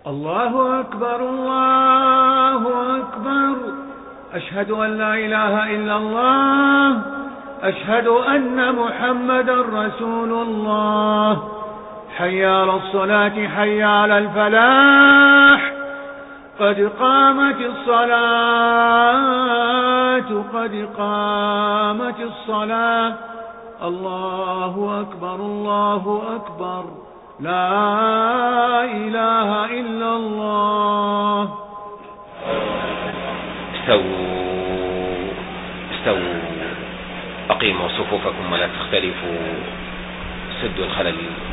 الله أكبر الله أكبر. أشهد أن لا إله إلا الله. أشهد أن محمدا رسول الله. حي على الصلاة حي على الفلاح. قد قامت الصلاة قد قامت الصلاة. الله أكبر الله أكبر. لا إله إلا الله. استووا أقيموا صفوفكم ولا تختلفوا. سدوا الخلل.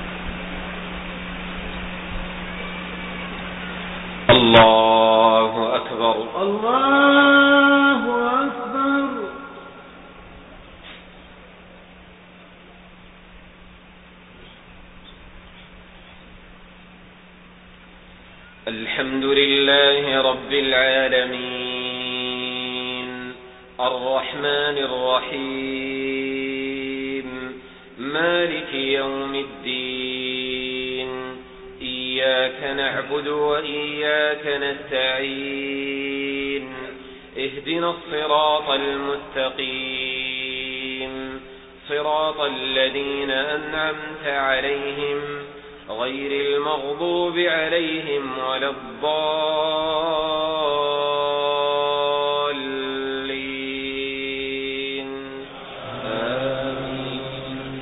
الله أكبر الله أكبر. الحمد لله رب العالمين الرحمن الرحيم مالك يوم الدين. إياك نعبد وإياك نستعين. اهدنا الصراط المستقيم صراط الذين أنعمت عليهم غير المغضوب عليهم ولا الضالين. آمين.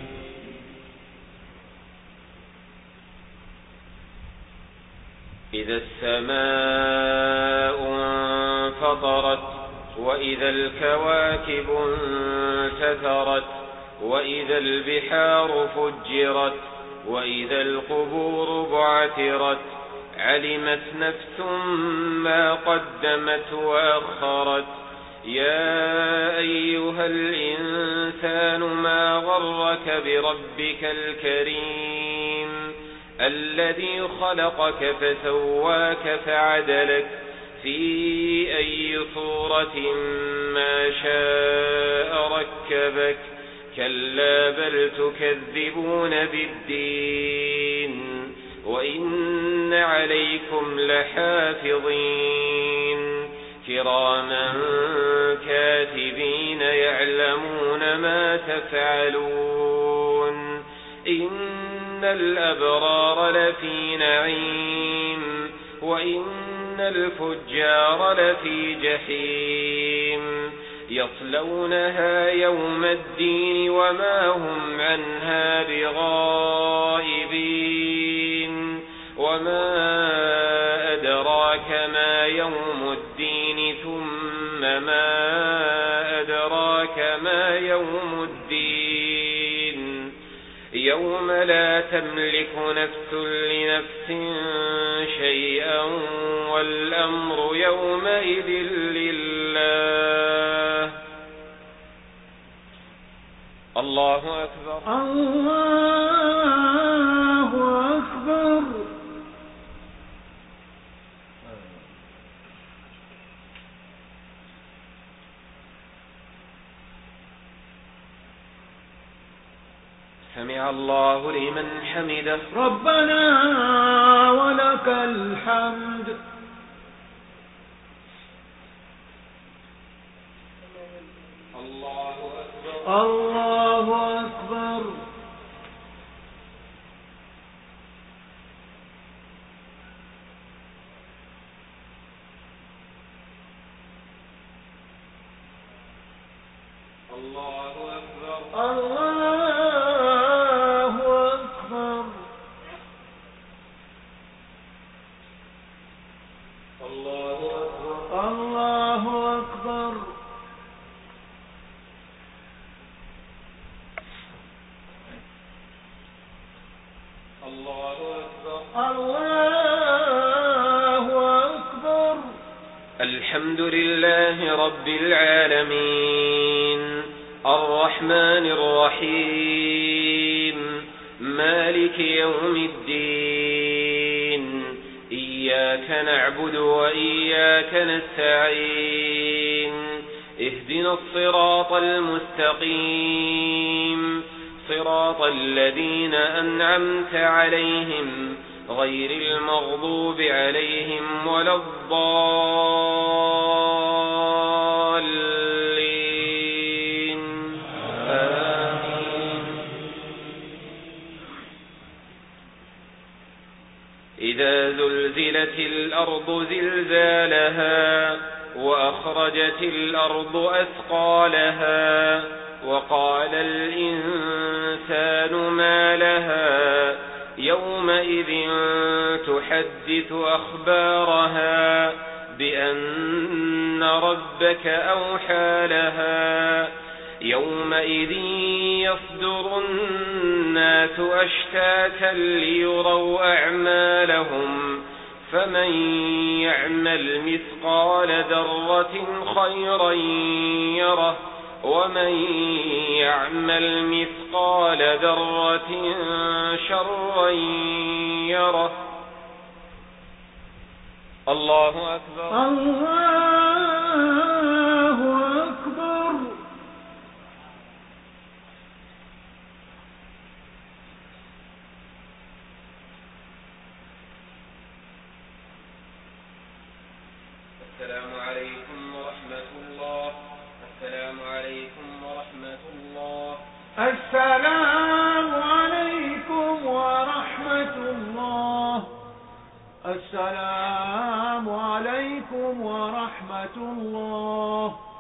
إذا السماء انفطرت وإذا الكواكب انتثرت وإذا البحار فجرت وإذا القبور بعثرت علمت نفس ما قدمت وأخرت. يا أيها الإنسان ما غرك بربك الكريم الذي خلقك فسواك فعدلك في أي صورة ما شاء ركبك. كلا بل تكذبون بالدين وإن عليكم لحافظين كراما كاتبين يعلمون ما تفعلون. إن الأبرار لفي نعيم وإن الفجار لفي جحيم يصلونها يوم الدين وما هم عنها بغائبين. وما أدراك ما يوم الدين ثم ما أدراك ما يوم الدين. يوم لا تملك نفس لنفس شيئا والأمر يومئذ لله. الله أكبر الله أكبر. سمع الله لمن حمده. ربنا ولك الحمد. الله أكبر الله أكبر. الله أكبر الله أكبر. الله أكبر الله أكبر. الله أكبر الله أكبر. الحمد لله رب العالمين الرحمن الرحيم مالك يوم الدين. إياك نعبد وإياك نستعين. اهدنا الصراط المستقيم صراط الذين أنعمت عليهم غير المغضوب عليهم ولا الضالين آمين. إذا زلزلت الأرض زلزالها وأخرجت الأرض أثقالها وقال الإنسان ما لها يومئذ تحدث أخبارها بأن ربك أوحى لها يومئذ يصدر الناس أشتاتا ليروا أعمالهم فمن يعمل مثقال ذرة خيرا يره ومن يعمل مثقال ذرة شرا يره. الله أكبر. الله أكبر. السلام عليكم ورحمة الله. السلام عليكم ورحمة الله. السلام عليكم ورحمة الله. السلام عليكم ورحمة الله.